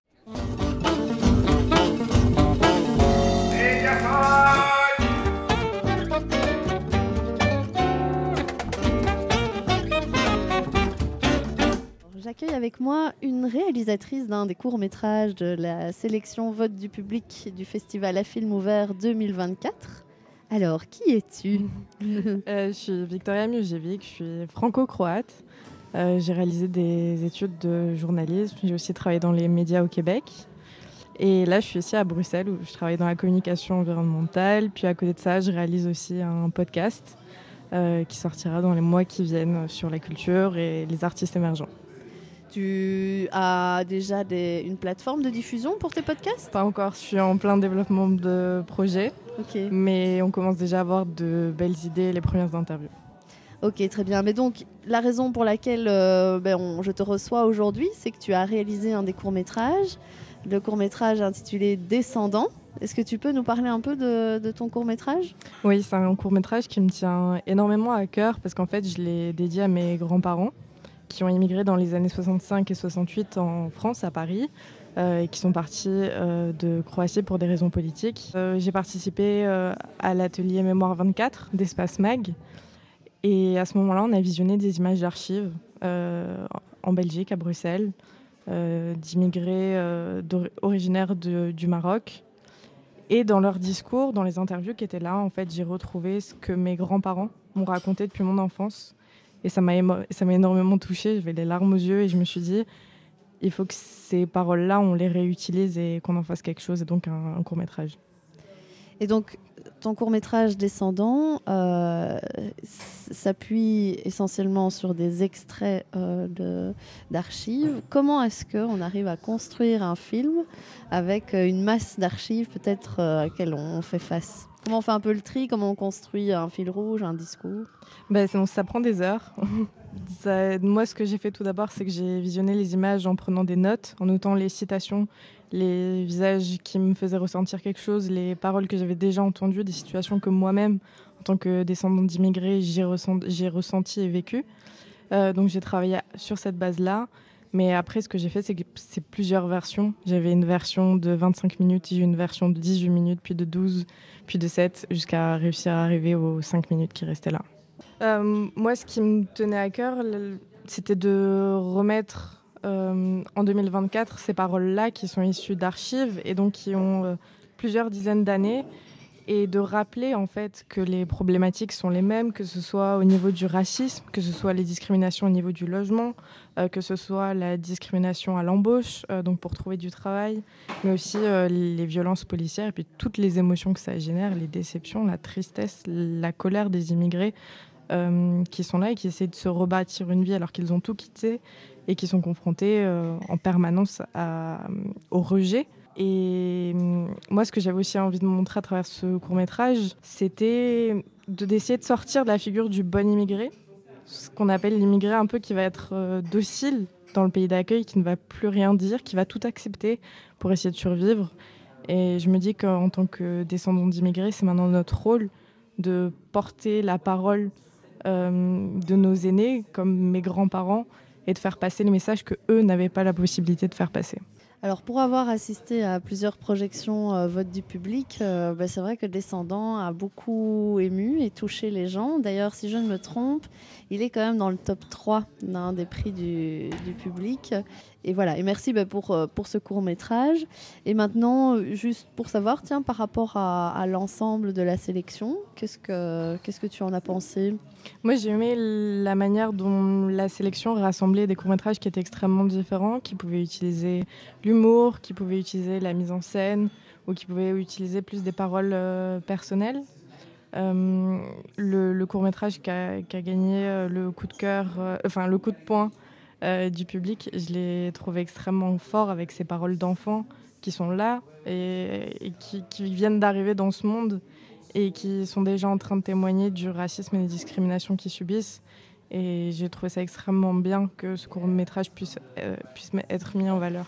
J'accueille avec moi une réalisatrice d'un des courts-métrages de la sélection vote du public du festival à film ouvert deux mille vingt-quatre. Alors, qui es-tu? euh, Je suis Victoria Miujevic, je suis franco-croate. Euh, j'ai réalisé des études de journalisme, j'ai aussi travaillé dans les médias au Québec. Et là, je suis ici à Bruxelles où je travaille dans la communication environnementale. Puis à côté de ça, je réalise aussi un podcast euh, qui sortira dans les mois qui viennent sur la culture et les artistes émergents. Tu as déjà des, une plateforme de diffusion pour tes podcasts? Pas encore, je suis en plein développement de projet. Okay. Mais on commence déjà à avoir de belles idées et les premières interviews. Ok, très bien. Mais donc, la raison pour laquelle euh, ben, on, je te reçois aujourd'hui, c'est que tu as réalisé un des courts-métrages. Le court-métrage intitulé Descendants. est-ce que tu peux nous parler un peu de, de ton court-métrage ? Oui, c'est un court-métrage qui me tient énormément à cœur parce qu'en fait, je l'ai dédié à mes grands-parents qui ont immigré dans les années soixante-cinq et soixante-huit en France, à Paris, euh, et qui sont partis euh, de Croatie pour des raisons politiques. Euh, j'ai participé euh, à l'atelier Mémoire vingt-quatre d'Espace Mag. Et à ce moment-là, on a visionné des images d'archives euh, en Belgique, à Bruxelles, euh, d'immigrés euh, originaires de, du Maroc. Et dans leurs discours, dans les interviews qui étaient là, en fait, j'ai retrouvé ce que mes grands-parents m'ont raconté depuis mon enfance. Et ça m'a, émo- ça m'a énormément touchée. J'avais les larmes aux yeux et je me suis dit, il faut que ces paroles-là, on les réutilise et qu'on en fasse quelque chose. Et donc un, un court-métrage. Et donc, ton court-métrage Descendants euh, s'appuie essentiellement sur des extraits euh, de, d'archives. Comment est-ce qu'on arrive à construire un film avec une masse d'archives peut-être euh, à laquelle on fait face ? Comment on fait un peu le tri ? Comment on construit un fil rouge, un discours ? Ben, ça, ça prend des heures. Ça, moi, ce que j'ai fait tout d'abord, c'est que j'ai visionné les images en prenant des notes, en notant les citations, les visages qui me faisaient ressentir quelque chose, les paroles que j'avais déjà entendues, des situations que moi-même, en tant que descendante d'immigrés, j'ai, ressent, j'ai ressenti et vécu. Euh, donc j'ai travaillé sur cette base-là. Mais après, ce que j'ai fait, c'est que c'est plusieurs versions. J'avais une version de vingt-cinq minutes, j'ai eu une version de dix-huit minutes, puis de douze, puis de sept, jusqu'à réussir à arriver aux cinq minutes qui restaient là. Euh, moi, ce qui me tenait à cœur, c'était de remettre euh, en deux mille vingt-quatre ces paroles-là qui sont issues d'archives et donc qui ont euh, plusieurs dizaines d'années, et de rappeler en fait que les problématiques sont les mêmes, que ce soit au niveau du racisme, que ce soit les discriminations au niveau du logement, euh, que ce soit la discrimination à l'embauche, euh, donc pour trouver du travail, mais aussi euh, les violences policières et puis toutes les émotions que ça génère, les déceptions, la tristesse, la colère des immigrés euh, qui sont là et qui essaient de se rebâtir une vie alors qu'ils ont tout quitté et qui sont confrontés euh, en permanence à, au rejet. Et moi, ce que j'avais aussi envie de montrer à travers ce court-métrage, c'était de, d'essayer de sortir de la figure du bon immigré, ce qu'on appelle l'immigré un peu qui va être euh, docile dans le pays d'accueil, qui ne va plus rien dire, qui va tout accepter pour essayer de survivre. Et je me dis qu'en tant que descendant d'immigrés, c'est maintenant notre rôle de porter la parole euh, de nos aînés, comme mes grands-parents, et de faire passer les messages qu'eux n'avaient pas la possibilité de faire passer. Alors, pour avoir assisté à plusieurs projections euh, vote du public, euh, bah, c'est vrai que Descendants a beaucoup ému et touché les gens. D'ailleurs, si je ne me trompe, il est quand même dans le top trois d'un des prix du, du public. Et voilà, et merci bah, pour, pour ce court-métrage. Et maintenant, juste pour savoir, tiens, par rapport à, à l'ensemble de la sélection, qu'est-ce que, qu'est-ce que tu en as pensé ? Moi, j'ai aimé la manière dont la sélection rassemblait des courts-métrages qui étaient extrêmement différents, qui pouvaient utiliser l'humour, qui pouvaient utiliser la mise en scène, ou qui pouvaient utiliser plus des paroles euh, personnelles. Euh, le, le court-métrage qui a, qui a gagné euh, le coup de cœur, euh, enfin le coup de poing euh, du public, je l'ai trouvé extrêmement fort avec ces paroles d'enfants qui sont là et, et qui, qui viennent d'arriver dans ce monde et qui sont déjà en train de témoigner du racisme et des discriminations qu'ils subissent. Et j'ai trouvé ça extrêmement bien que ce court-métrage puisse, euh, puisse être mis en valeur.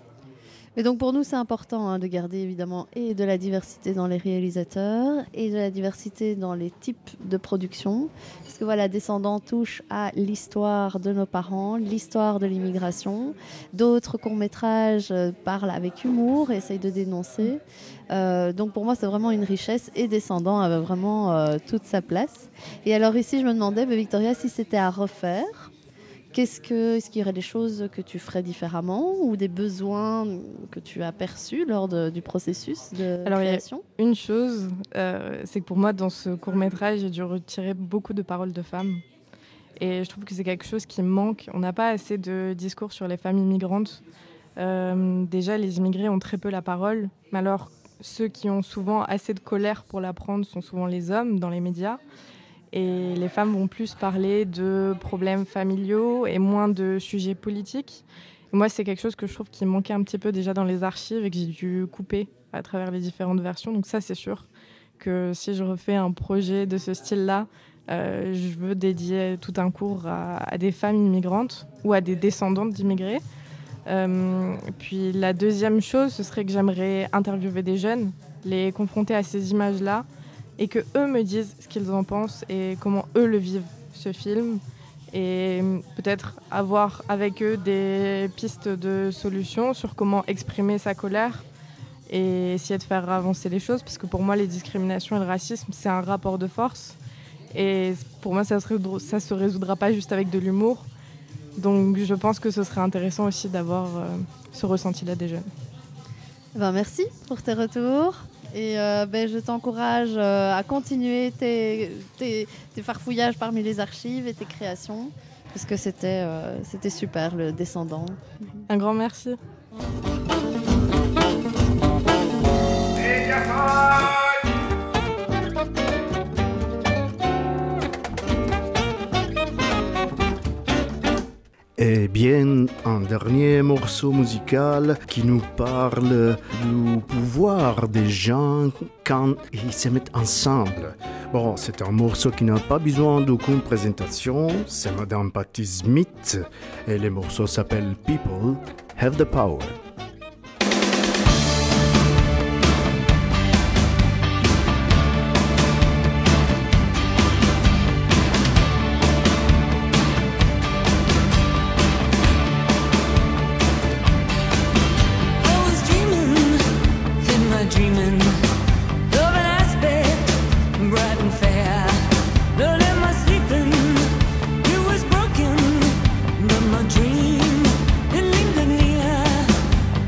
Et donc pour nous, c'est important hein, de garder évidemment et de la diversité dans les réalisateurs et de la diversité dans les types de production. Parce que voilà, Descendants touche à l'histoire de nos parents, l'histoire de l'immigration. D'autres courts-métrages euh, parlent avec humour et essayent de dénoncer. Euh, donc pour moi, c'est vraiment une richesse et Descendants avait vraiment euh, toute sa place. Et alors ici, je me demandais, bah, Victoria, si c'était à refaire, Qu'est-ce que, est-ce qu'il y aurait des choses que tu ferais différemment ou des besoins que tu as perçus lors de, du processus de Alors, création ? Il y a une chose, euh, c'est que pour moi, dans ce court-métrage, j'ai dû retirer beaucoup de paroles de femmes. Et je trouve que c'est quelque chose qui manque. On n'a pas assez de discours sur les femmes immigrantes. Euh, déjà, les immigrés ont très peu la parole. Mais alors, ceux qui ont souvent assez de colère pour la prendre sont souvent les hommes dans les médias. Et les femmes vont plus parler de problèmes familiaux et moins de sujets politiques. Et moi, c'est quelque chose que je trouve qui manquait un petit peu déjà dans les archives et que j'ai dû couper à travers les différentes versions. Donc ça, c'est sûr que si je refais un projet de ce style-là, euh, je veux dédier tout un cours à, à des femmes immigrantes ou à des descendantes d'immigrés. Euh, puis la deuxième chose, ce serait que j'aimerais interviewer des jeunes les confronter à ces images-là et que eux me disent ce qu'ils en pensent et comment eux le vivent, ce film. Et peut-être avoir avec eux des pistes de solutions sur comment exprimer sa colère et essayer de faire avancer les choses, parce que pour moi, les discriminations et le racisme, c'est un rapport de force. Et pour moi, ça ne se, ça se résoudra pas juste avec de l'humour. Donc je pense que ce serait intéressant aussi d'avoir euh, ce ressenti-là des jeunes. Ben, merci pour tes retours. Et euh, ben, je t'encourage euh, à continuer tes, tes, tes farfouillages parmi les archives et tes créations, parce que c'était, euh, c'était super, le descendant. Un grand merci. Eh bien, un dernier morceau musical qui nous parle du pouvoir des gens quand ils se mettent ensemble. Bon, c'est un morceau qui n'a pas besoin d'aucune présentation, c'est Madame Patti Smith et le morceau s'appelle People Have the Power. Dream, it lingered near.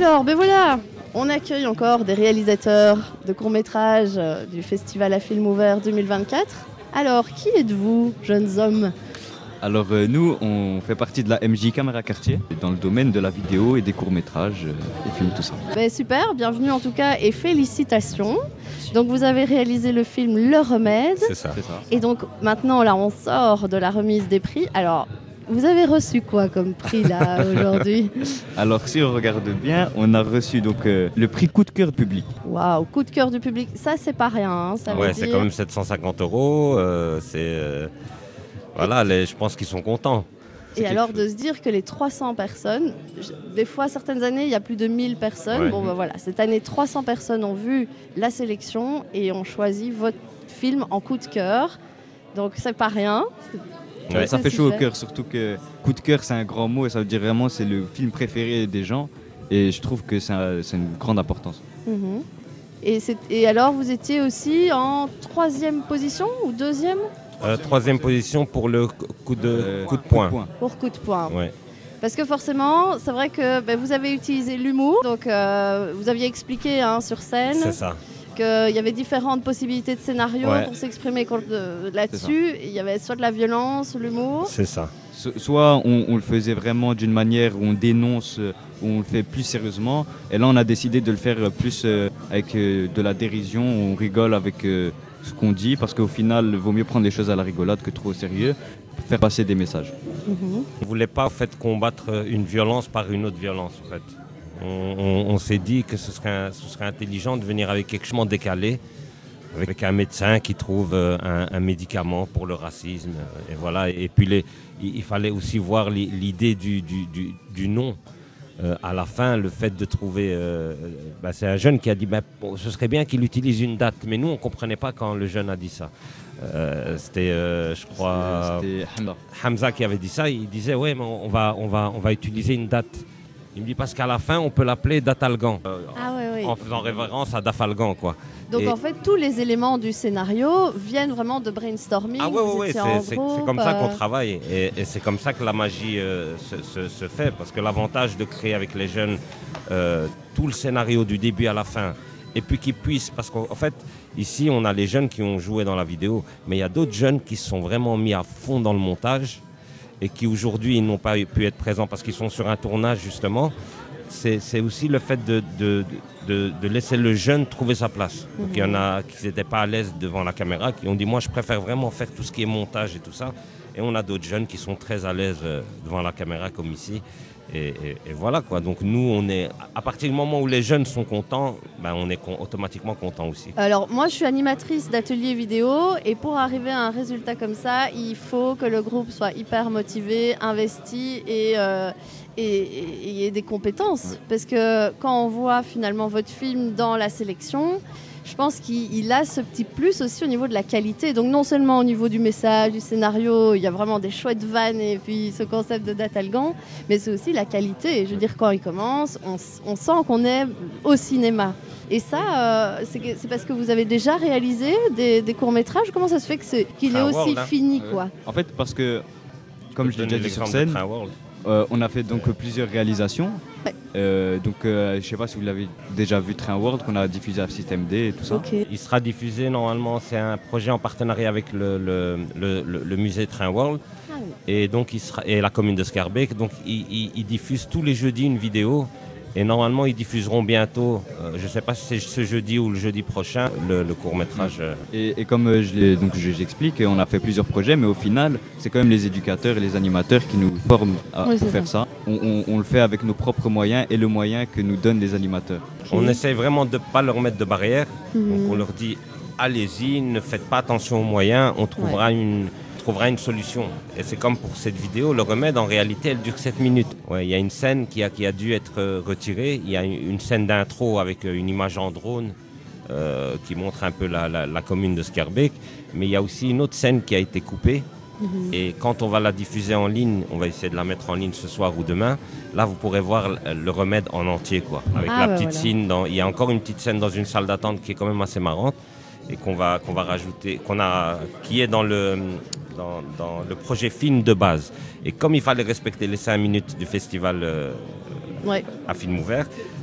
Alors, ben voilà, on accueille encore des réalisateurs de courts-métrages euh, du Festival à film ouvert deux mille vingt-quatre. Alors, qui êtes-vous, jeunes hommes ? Alors euh, nous, on fait partie de la M J Caméra Quartier, dans le domaine de la vidéo et des courts-métrages, euh, des films, tout ça. Ben, super, bienvenue en tout cas et félicitations. Donc vous avez réalisé le film Le Remède. C'est ça. C'est ça. Et donc maintenant, là, on sort de la remise des prix. Alors, vous avez reçu quoi comme prix là aujourd'hui ? Alors si on regarde bien, on a reçu donc euh, le prix coup de cœur public. Waouh, coup de cœur du public, ça c'est pas rien. Hein, ça Ouais, veut c'est dire... quand même sept cent cinquante euros. Euh, c'est euh, voilà, les, je pense qu'ils sont contents. Et alors de se dire que les trois cents personnes, je- des fois certaines années il y a plus de mille personnes, Ouais. bon ben voilà, cette année trois cents personnes ont vu la sélection et ont choisi votre film en coup de cœur, donc c'est pas rien. Ouais, ça Ouais, fait chaud au super. cœur, surtout que coup de cœur c'est un grand mot et ça veut dire vraiment c'est le film préféré des gens et je trouve que c'est un- c'est une grande importance. Mhm. Et, c'est- et alors vous étiez aussi en troisième position ou deuxième Euh, troisième position pour le coup de, coup de poing. pour coup de poing. Ouais. Parce que forcément, c'est vrai que ben, vous avez utilisé l'humour, donc euh, vous aviez expliqué hein, sur scène C'est ça. qu'il y avait différentes possibilités de scénarios Ouais. pour s'exprimer contre- euh, là-dessus. Il y avait soit de la violence, l'humour. C'est ça. So- Soit on, on le faisait vraiment d'une manière où on dénonce, euh, où on le fait plus sérieusement. Et là, on a décidé de le faire euh, plus euh, avec euh, de la dérision, où on rigole avec euh, ce qu'on dit, parce qu'au final, il vaut mieux prendre les choses à la rigolade que trop au sérieux, pour faire passer des messages. Mhm. On ne voulait pas en fait, combattre une violence par une autre violence. En fait. On, on- on s'est dit que ce serait, ce serait intelligent de venir avec quelque chose de décalé, avec un médecin qui trouve euh, un, un médicament pour le racisme. euh, Et, voilà. Et puis les- il, il fallait aussi voir li- l'idée du, du, du- du nom. Euh, à la fin, le fait de trouver... euh, bah, c'est un jeune qui a dit bah, bon, ce serait bien qu'il utilise une date. Mais nous, on ne comprenait pas quand le jeune a dit ça. Euh, c'était, euh, je crois, C'était Hamza. Hamza qui avait dit ça. Il disait, ouais, mais on va, on va, on va utiliser une date. Il me dit, parce qu'à la fin, on peut l'appeler Datalgan. Euh, Ah ouais, oui. en faisant référence à Dafalgan, quoi. Donc Et- en fait, tous les éléments du scénario viennent vraiment de brainstorming. Ah ouais, vous ouais, ouais, étiez c'est, en c'est- groupe, c'est comme ça qu'on euh, travaille et, et c'est comme ça que la magie euh, se, se- se fait parce que l'avantage de créer avec les jeunes euh, tout le scénario du début à la fin et puis qu'ils puissent, parce qu'en en fait ici on a les jeunes qui ont joué dans la vidéo mais il y a d'autres jeunes qui se sont vraiment mis à fond dans le montage et qui aujourd'hui n'ont pas pu être présents parce qu'ils sont sur un tournage justement. C'est, c'est aussi le fait de, de, de, de laisser le jeune trouver sa place. Donc il y en a qui n'étaient pas à l'aise devant la caméra, qui ont dit moi je préfère vraiment faire tout ce qui est montage et tout ça. Et on a d'autres jeunes qui sont très à l'aise euh, devant la caméra comme ici. Et, et- et voilà quoi. Donc nous on est, à partir du moment où les jeunes sont contents, ben, on est con- automatiquement content aussi. Alors moi je suis animatrice d'atelier vidéo et pour arriver à un résultat comme ça, il faut que le groupe soit hyper motivé, investi et, euh, et, et- et ait des compétences. Parce que quand on voit finalement votre film dans la sélection, je pense qu'il il a ce petit plus aussi au niveau de la qualité. Donc non seulement au niveau du message, du scénario, il y a vraiment des chouettes vannes et puis ce concept de Datalgan, mais c'est aussi la qualité. Je veux dire, quand il commence, on, s- on sent qu'on est au cinéma. Et ça, euh, c'est que- c'est parce que vous avez déjà réalisé des, des courts-métrages. Comment ça se fait que c'est- qu'il est Train aussi World, hein. fini, Ouais. quoi? En fait, parce que, comme je l'ai donner déjà dit sur l'exemple de scène, Train World. euh, on a fait donc plusieurs réalisations. Euh, donc, euh, je ne sais pas si vous l'avez déjà vu, Train World, qu'on a diffusé à Système D et tout ça. Il sera diffusé normalement, c'est un projet en partenariat avec le, le, le- le- le musée Train World et, donc il sera, et la commune de Schaerbeek. Donc ils, ils- ils diffusent tous les jeudis une vidéo et normalement ils diffuseront bientôt, euh, je ne sais pas si c'est ce jeudi ou le jeudi prochain, le, le court-métrage. euh. Et, et comme euh, je l'ai- donc je- j'explique, on a fait plusieurs projets, mais au final, c'est quand même les éducateurs et les animateurs qui nous forment à- Oui, pour c'est faire ça. ça. On, on- on le fait avec nos propres moyens et le moyen que nous donnent les animateurs. On essaie vraiment de ne pas leur mettre de barrière. Mhm. Donc on leur dit allez-y, ne faites pas attention aux moyens, on trouvera, une, trouvera une solution. Et c'est comme pour cette vidéo, le remède en réalité elle dure sept minutes. Ouais, il y a une scène qui a, qui a dû être euh, retirée, il y a une, une scène d'intro avec euh, une image en drone euh, qui montre un peu la, la- la commune de Schaerbeek, mais il y a aussi une autre scène qui a été coupée. Mhm. Et quand on va la diffuser en ligne, on va essayer de la mettre en ligne ce soir ou demain, là vous pourrez voir le, le remède en entier, quoi. Avec Ah, la bah petite voilà. scène, dans, il y a encore une petite scène dans une salle d'attente qui est quand même assez marrante et qu'on va, qu'on va rajouter, qu'on a, qui est dans le, dans, dans le projet film de base. Et comme il fallait respecter les cinq minutes du festival euh, Ouais. à film ouvert,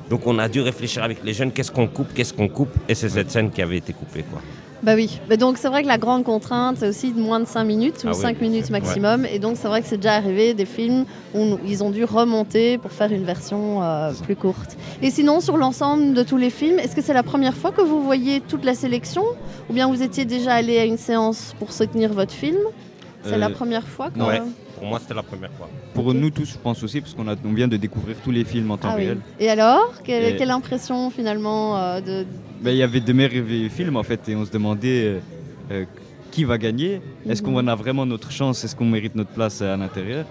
Donc on a dû réfléchir avec les jeunes, qu'est-ce qu'on coupe, qu'est-ce qu'on coupe, et c'est cette scène qui avait été coupée, quoi. Bah oui, mais donc c'est vrai que la grande contrainte, c'est aussi de moins de cinq minutes ou Ah oui, cinq bien minutes sûr. maximum. Et donc c'est vrai que c'est déjà arrivé des films où ils ont dû remonter pour faire une version euh, plus courte. Et sinon, sur l'ensemble de tous les films, est-ce que c'est la première fois que vous voyez toute la sélection? Ou bien vous étiez déjà allé à une séance pour soutenir votre film? C'est Euh, la première fois que... non. Ouais, pour moi c'était la première fois. Pour nous tous, je pense aussi, parce qu'on a- on vient de découvrir tous les films en temps Ah oui. réel. Et alors, quelle, Et- quelle impression finalement euh, de... Ben, il y avait de merveilleux films en fait, et on se demandait euh, euh, qui va gagner. Est-ce Mhm. qu'on a vraiment notre chance? Est-ce qu'on mérite notre place à l'intérieur?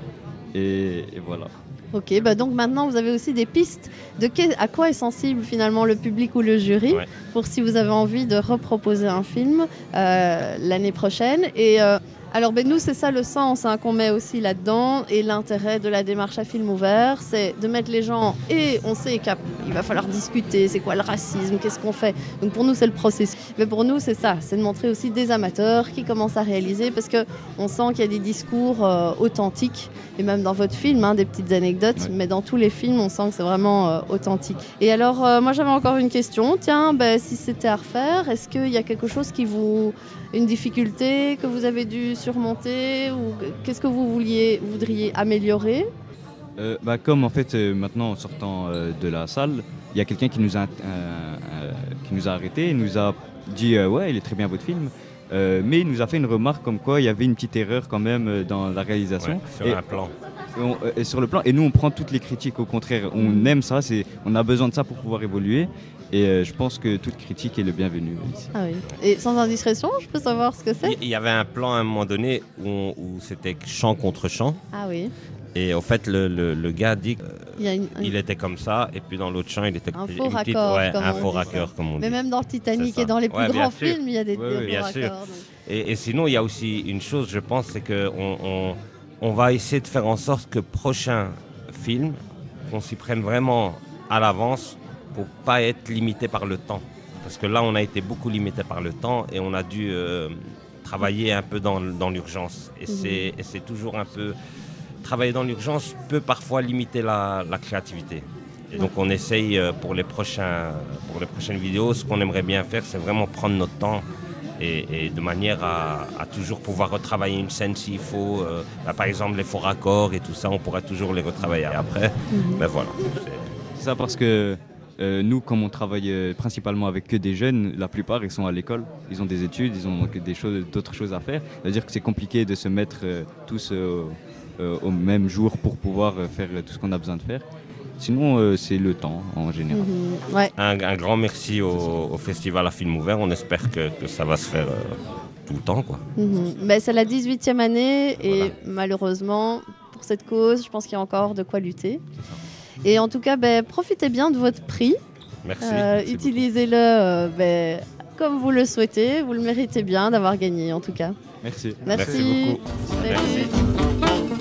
et, et voilà. Ok, bah donc maintenant vous avez aussi des pistes de que- à quoi est sensible finalement le public ou le jury Ouais. pour si vous avez envie de reproposer un film euh, l'année prochaine. Et euh, alors ben, nous c'est ça le sens hein, qu'on met aussi là-dedans et l'intérêt de la démarche à film ouvert, c'est de mettre les gens et on sait qu'il va falloir discuter, c'est quoi le racisme, qu'est-ce qu'on fait. Donc pour nous c'est le processus. Mais pour nous c'est ça, c'est de montrer aussi des amateurs qui commencent à réaliser parce que on sent qu'il y a des discours euh, authentiques et même dans votre film, hein, des petites anecdotes, Ouais. mais dans tous les films, on sent que c'est vraiment euh, authentique. Et alors, euh, moi j'avais encore une question. Tiens, ben, si c'était à refaire, est-ce qu'il y a quelque chose qui vous... une difficulté que vous avez dû surmonter ou qu'est-ce que vous vouliez, voudriez améliorer? Euh, bah, comme en fait euh, maintenant en sortant euh, de la salle, il y a quelqu'un qui nous a euh, euh, qui nous a arrêté, il nous a dit euh, ouais il est très bien votre film, euh, mais il nous a fait une remarque comme quoi il y avait une petite erreur quand même euh, dans la réalisation. Ouais, sur et, un plan. et on- euh, et sur le plan. Et nous on prend toutes les critiques, au contraire, on aime ça, c'est, on a besoin de ça pour pouvoir évoluer. Et euh, je pense que toute critique est le bienvenu ici. Ah oui. Et sans indiscrétion, je peux savoir ce que c'est? Il y avait un plan à un moment donné où, on- où c'était chant contre chant. Ah oui. Et en fait, le, le- le gars dit Il y a une- qu'il était comme ça, et puis dans l'autre champ, il était Un une faux petite- raccord, ouais, comme un on faux dit raccord, ça. comme on Mais dit. même dans le Titanic C'est et ça. dans les plus Ouais, bien grands sûr. films, il y a des, Oui, des oui, faux bien raccords. sûr. donc. Et, et sinon, il y a aussi une chose, je pense, c'est qu'on on, on va essayer de faire en sorte que prochain film, qu'on s'y prenne vraiment à l'avance pour pas être limité par le temps. Parce que là, on a été beaucoup limité par le temps et on a dû euh, travailler un peu dans, dans l'urgence. Et, Mhm. c'est, et c'est toujours un peu... Travailler dans l'urgence peut parfois limiter la, la créativité. Et donc on essaye euh, pour les, prochains, pour les prochaines vidéos, ce qu'on aimerait bien faire, c'est vraiment prendre notre temps et, et de manière à, à toujours pouvoir retravailler une scène s'il faut. Euh, bah, par exemple, les faux raccords et tout ça, on pourra toujours les retravailler après. Mhm. Ben voilà. C'est ça parce que euh, nous, comme on travaille euh, principalement avec que des jeunes, la plupart ils sont à l'école, ils ont des études, ils ont que des choses, d'autres choses à faire. C'est-à-dire que c'est compliqué de se mettre euh, tous euh, euh, au même jour pour pouvoir euh, faire tout ce qu'on a besoin de faire. Sinon, euh, c'est le temps en général. Mhm. Ouais. Un, un grand merci au, au Festival à film ouvert. On espère que, que ça va se faire euh, tout le temps, quoi. Mhm. Ben, c'est la dix-huitième année et malheureusement, pour cette cause, je pense qu'il y a encore de quoi lutter. Et en tout cas, ben, profitez bien de votre prix. Merci. Euh, Merci utilisez-le euh, ben, comme vous le souhaitez. Vous le méritez bien d'avoir gagné, en tout cas. Merci. Merci. Merci beaucoup. Merci.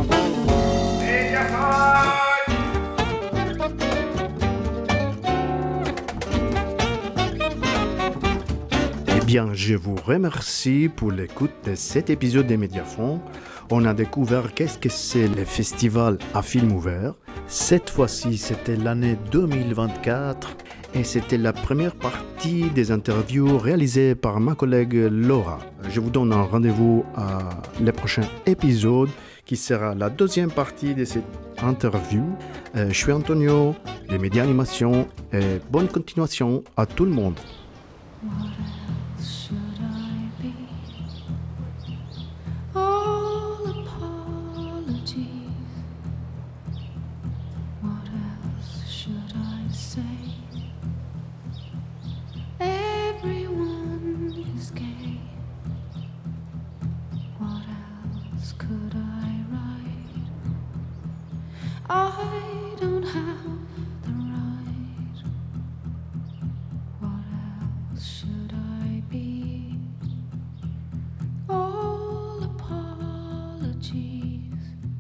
Eh bien, je vous remercie pour l'écoute de cet épisode des Médiafonds. On a découvert qu'est-ce que c'est le festival à film ouvert. Cette fois-ci, c'était l'année deux mille vingt-quatre et c'était la première partie des interviews réalisées par ma collègue Laura. Je vous donne un rendez-vous à le prochain épisode qui sera la deuxième partie de cette interview. Euh, je suis Antonio, des Médias Animation, et bonne continuation à tout le monde. All apologies. What else should I say? Everyone is gay. What else could I write? I don't have the right. What else should I be? All apologies.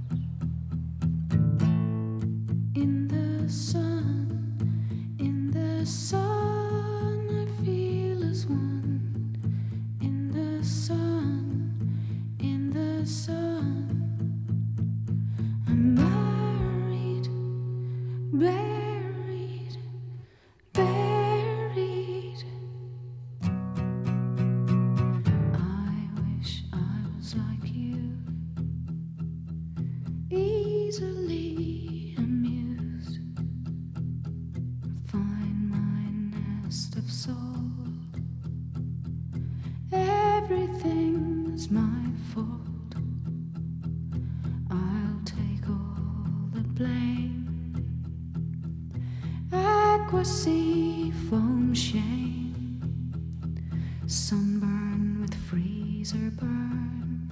In the sun, in the sun, I feel as one. In the sun, in the sun, I'm married, buried everything's my fault. I'll take all the blame. Aquasea foam shame, sunburn with freezer burn,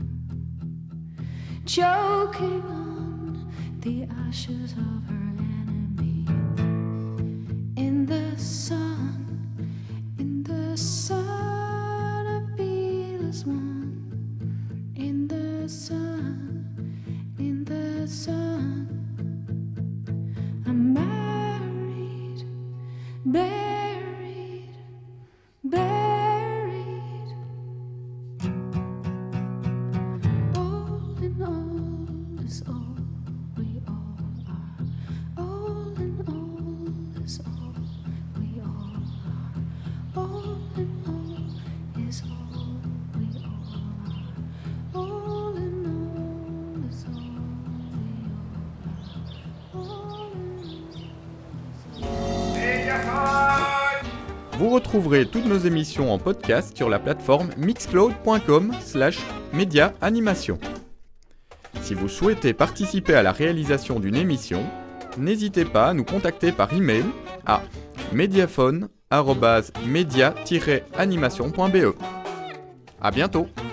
choking on the ashes of her enemy. In the sun, in the sun, a beatless one. In the sun, in the sun, I'm married, buried, buried. All in all is all we all are. All in all is all we all are. All in all is all we all are. All in all is all we all are. All in all. Vous retrouverez toutes nos émissions en podcast sur la plateforme mixcloud point com slash média animation. Si vous souhaitez participer à la réalisation d'une émission, n'hésitez pas à nous contacter par email à mediaphone arobase media tiret animation point b e. À bientôt!